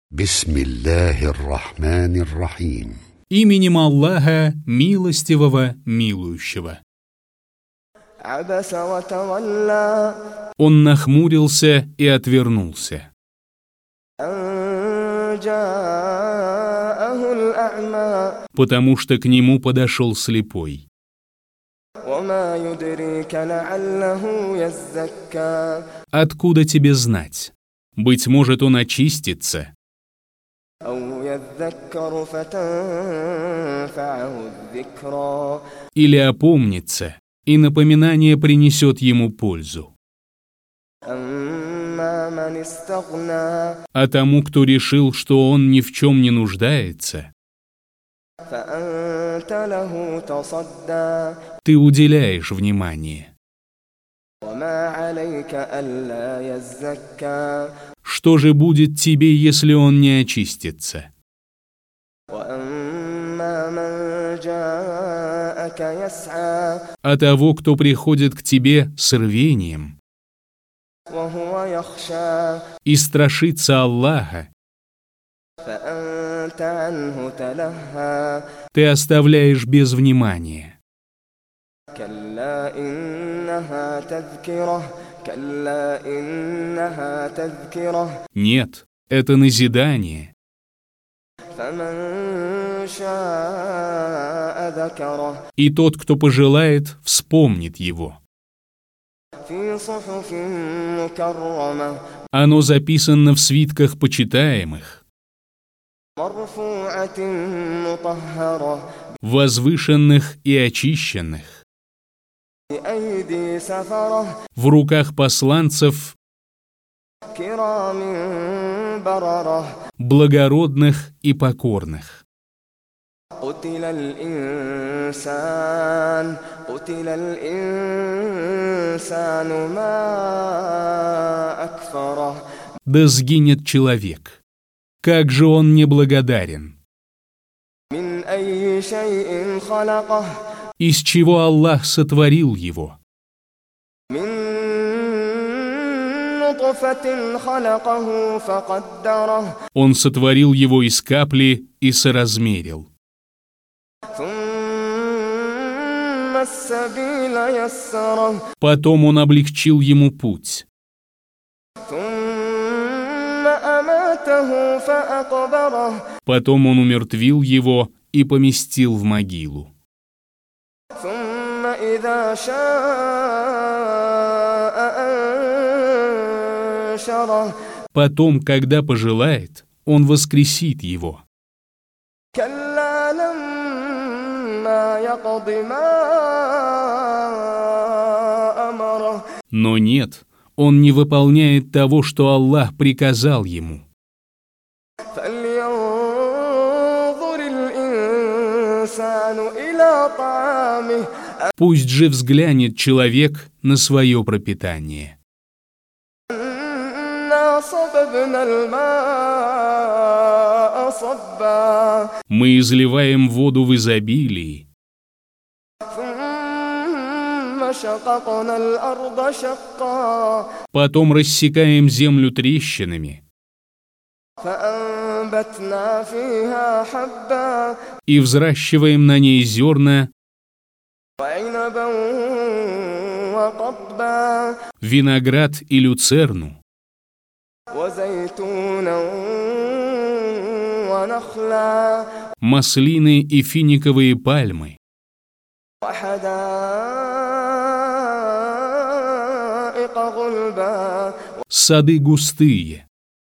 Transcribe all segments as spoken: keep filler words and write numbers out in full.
Бисмиллахир-рахманир-рахим. Именем Аллаха, милостивого, милующего. Он нахмурился и отвернулся, потому что к нему подошел слепой. Откуда тебе знать? Быть может, он очистится. Или опомнится, и напоминание принесет ему пользу. А тому, кто решил, что он ни в чем не нуждается, ты уделяешь внимание. Что же будет тебе, если он не очистится? А того, кто приходит к тебе с рвением и страшится Аллаха, ты оставляешь без внимания. Нет, это назидание. И тот, кто пожелает, вспомнит его. Оно записано в свитках почитаемых, возвышенных и очищенных, в руках посланцев, благородных и покорных. Да сгинет человек. Как же он неблагодарен! Из чего Аллах сотворил его? Он сотворил его из капли и соразмерил. Потом он облегчил ему путь. Потом он умертвил его и поместил в могилу. Потом, когда пожелает, он воскресит его. Но нет, он не выполняет того, что Аллах приказал ему. Пусть же взглянет человек на свое пропитание. Мы изливаем воду в изобилии. Потом рассекаем землю трещинами. И взращиваем на ней зерна, виноград и люцерну, маслины и финиковые пальмы, сады густые,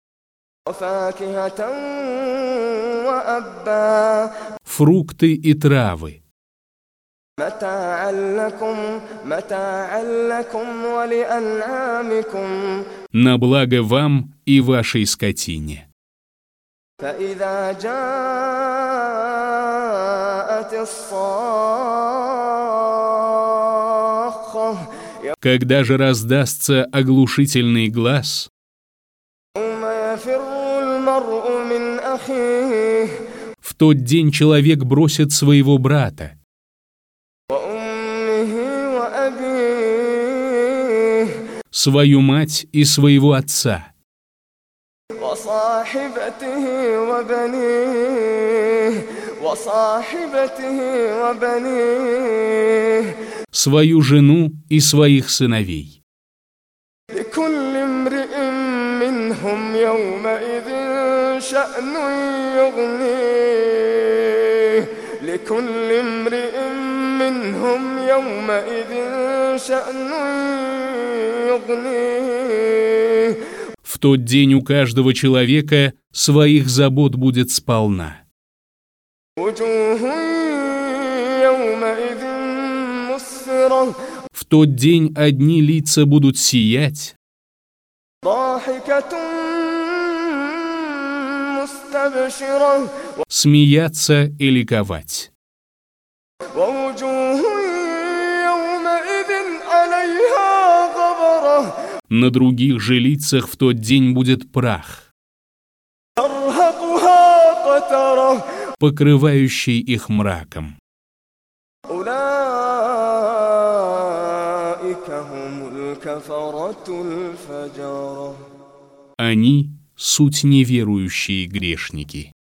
фрукты и травы, на благо вам и вашей скотине. Когда же раздастся оглушительный глас, в тот день человек бросит своего брата, свою мать и своего отца, وصاحبته وبنيه وصاحبته وبنيه свою жену и своих сыновей. لكل امرئ منهم يومئذ شأن يغنيه لكل امرئ منهم يومئذ شأن يغنيه. В тот день у каждого человека своих забот будет сполна. وجوه يومئذ مسفرة. В тот день одни лица будут сиять, ضاحكة مستبشرة. смеяться и ликовать. ووجوه يومئذ عليها غبرة. На других же лицах в тот день будет прах, ترهقها قترة. покрывающий их мраком. أولئك هم الكفرة الفجرة. Они — суть неверующие грешники.